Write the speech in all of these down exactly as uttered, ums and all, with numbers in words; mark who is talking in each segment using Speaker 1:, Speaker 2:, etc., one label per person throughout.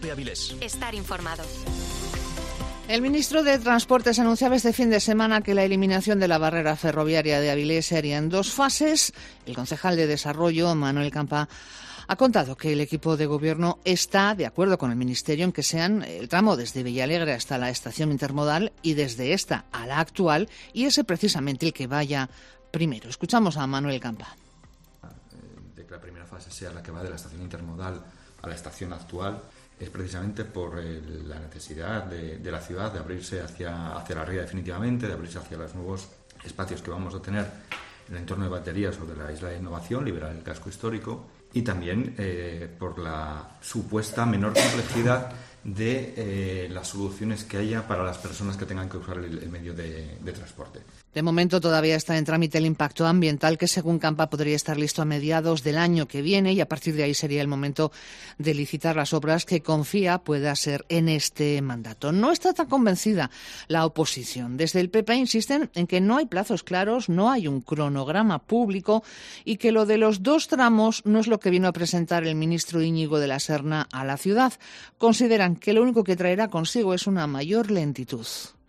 Speaker 1: COPE Avilés.
Speaker 2: Estar informado.
Speaker 3: El ministro de Transportes anunciaba este fin de semana que la eliminación de la barrera ferroviaria de Avilés se haría en dos fases. El concejal de Desarrollo, Manuel Campa, ha contado que el equipo de gobierno está de acuerdo con el Ministerio en que sean el tramo desde Villalegre hasta la estación intermodal y desde esta a la actual, y ese precisamente el que vaya primero. Escuchamos a Manuel Campa.
Speaker 4: De que la primera fase sea la que va de la estación intermodal a la estación actual es precisamente por el, la necesidad de, de la ciudad de abrirse hacia, hacia la ría definitivamente, de abrirse hacia los nuevos espacios que vamos a tener en el entorno de baterías o de la isla de innovación, liberar el casco histórico, y también eh, por la supuesta menor complejidad de eh, las soluciones que haya para las personas que tengan que usar el, el medio de, de transporte.
Speaker 3: De momento todavía está en trámite el impacto ambiental, que según Campa podría estar listo a mediados del año que viene, y a partir de ahí sería el momento de licitar las obras que confía pueda ser en este mandato. No está tan convencida la oposición. Desde el P P insisten en que no hay plazos claros, no hay un cronograma público y que lo de los dos tramos no es lo que vino a presentar el ministro Íñigo de la Serna a la ciudad. Consideran que lo único que traerá consigo es una mayor lentitud.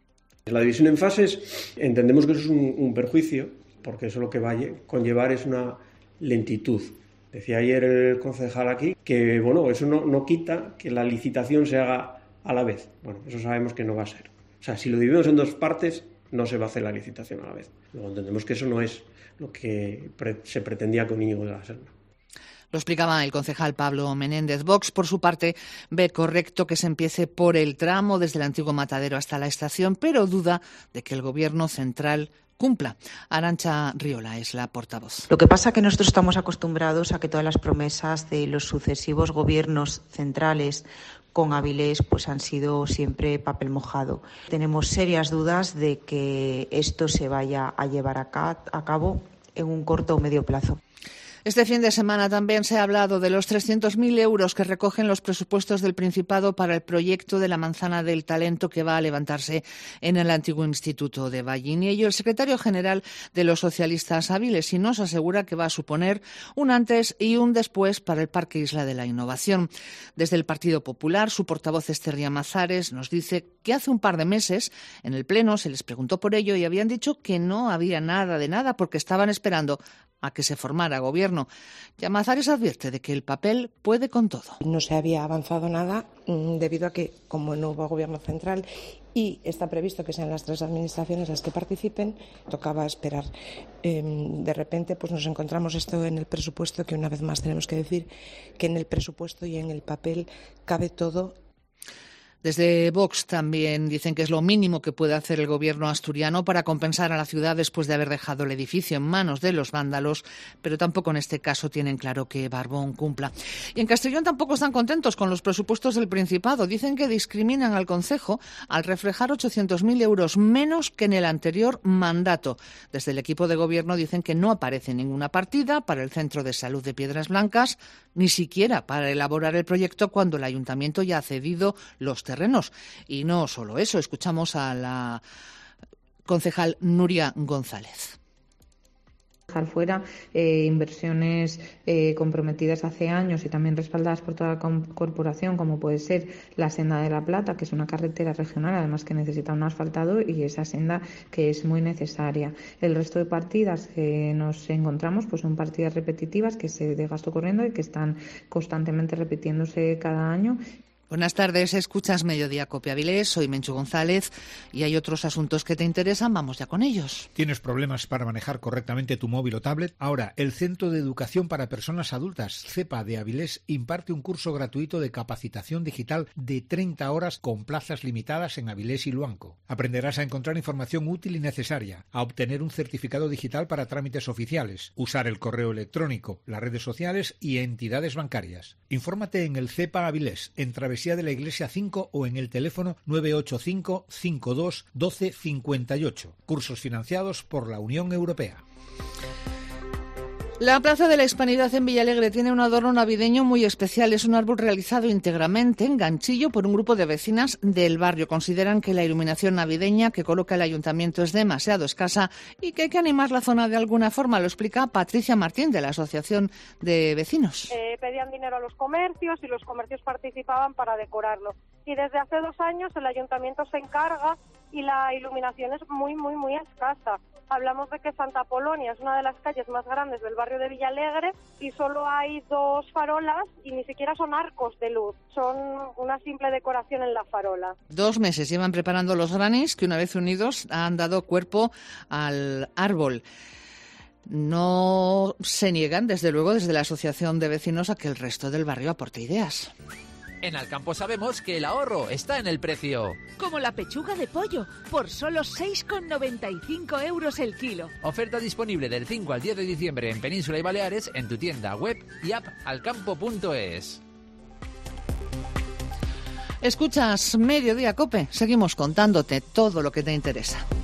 Speaker 5: La división en fases entendemos que eso es un, un perjuicio, porque eso lo que va a conllevar es una lentitud. Decía ayer el concejal aquí que bueno, eso no, no quita que la licitación se haga a la vez. Bueno, eso sabemos que no va a ser. O sea, si lo dividimos en dos partes, no se va a hacer la licitación a la vez. Luego entendemos que eso no es lo que pre- se pretendía con Íñigo de la Serna.
Speaker 3: Lo explicaba el concejal Pablo Menéndez. Vox, por su parte, ve correcto que se empiece por el tramo desde el antiguo matadero hasta la estación, pero duda de que el Gobierno central cumpla. Arantxa Riola es la portavoz.
Speaker 6: Lo que pasa es que nosotros estamos acostumbrados a que todas las promesas de los sucesivos gobiernos centrales con Avilés pues han sido siempre papel mojado. Tenemos serias dudas de que esto se vaya a llevar a cabo en un corto o medio plazo.
Speaker 3: Este fin de semana también se ha hablado de los trescientos mil euros que recogen los presupuestos del Principado para el proyecto de la Manzana del Talento que va a levantarse en el antiguo Instituto de Ballín. Y ello el secretario general de los socialistas Avilés y nos asegura que va a suponer un antes y un después para el Parque Isla de la Innovación. Desde el Partido Popular, su portavoz Esther Llamazares nos dice que hace un par de meses en el Pleno se les preguntó por ello y habían dicho que no había nada de nada porque estaban esperando a que se formara gobierno. Llamazares advierte de que el papel puede con todo.
Speaker 7: No se había avanzado nada debido a que, como no hubo gobierno central y está previsto que sean las tres administraciones las que participen, tocaba esperar. Eh, de repente pues nos encontramos esto en el presupuesto, que una vez más tenemos que decir que en el presupuesto y en el papel cabe todo.
Speaker 3: Desde Vox también dicen que es lo mínimo que puede hacer el gobierno asturiano para compensar a la ciudad después de haber dejado el edificio en manos de los vándalos, pero tampoco en este caso tienen claro que Barbón cumpla. Y en Castellón tampoco están contentos con los presupuestos del Principado. Dicen que discriminan al concejo al reflejar ochocientos mil euros menos que en el anterior mandato. Desde el equipo de gobierno dicen que no aparece ninguna partida para el Centro de Salud de Piedras Blancas, ni siquiera para elaborar el proyecto cuando el ayuntamiento ya ha cedido los terrenos. Y no solo eso, escuchamos a la concejal Nuria González.
Speaker 8: Dejar fuera eh, inversiones eh, comprometidas hace años y también respaldadas por toda la corporación, como puede ser la Senda de la Plata, que es una carretera regional, además que necesita un asfaltado, y esa senda que es muy necesaria. El resto de partidas que nos encontramos pues son partidas repetitivas que se de gasto corriendo y que están constantemente repitiéndose cada año.
Speaker 3: Buenas tardes, escuchas Mediodía Cope Avilés, soy Menchu González y hay otros asuntos que te interesan, vamos ya con ellos.
Speaker 9: ¿Tienes problemas para manejar correctamente tu móvil o tablet? Ahora, el Centro de Educación para Personas Adultas, CEPA de Avilés, imparte un curso gratuito de capacitación digital de treinta horas con plazas limitadas en Avilés y Luanco. Aprenderás a encontrar información útil y necesaria, a obtener un certificado digital para trámites oficiales, usar el correo electrónico, las redes sociales y entidades bancarias. Infórmate en el CEPA Avilés, en Travesía de la Iglesia cinco o en el teléfono nueve ocho cinco, cinco dos, uno dos cinco ocho. Cursos financiados por la Unión Europea.
Speaker 3: La Plaza de la Hispanidad en Villalegre tiene un adorno navideño muy especial. Es un árbol realizado íntegramente en ganchillo por un grupo de vecinas del barrio. Consideran que la iluminación navideña que coloca el ayuntamiento es demasiado escasa y que hay que animar la zona de alguna forma. Lo explica Patricia Martín, de la Asociación de Vecinos.
Speaker 1: Eh, pedían dinero a los comercios y los comercios participaban para decorarlo. Y desde hace dos años el ayuntamiento se encarga y la iluminación es muy, muy, muy escasa. Hablamos de que Santa Polonia es una de las calles más grandes del barrio de Villalegre y solo hay dos farolas y ni siquiera son arcos de luz, son una simple decoración en la farola.
Speaker 3: Dos meses llevan preparando los granis que una vez unidos han dado cuerpo al árbol. No se niegan, desde luego, desde la Asociación de Vecinos a que el resto del barrio aporte ideas.
Speaker 2: En Alcampo sabemos que el ahorro está en el precio.
Speaker 10: Como la pechuga de pollo, por solo seis con noventa y cinco euros el kilo.
Speaker 2: Oferta disponible del cinco al diez de diciembre en Península y Baleares en tu tienda web y app alcampo punto es.
Speaker 3: Escuchas Mediodía Cope. Seguimos contándote todo lo que te interesa.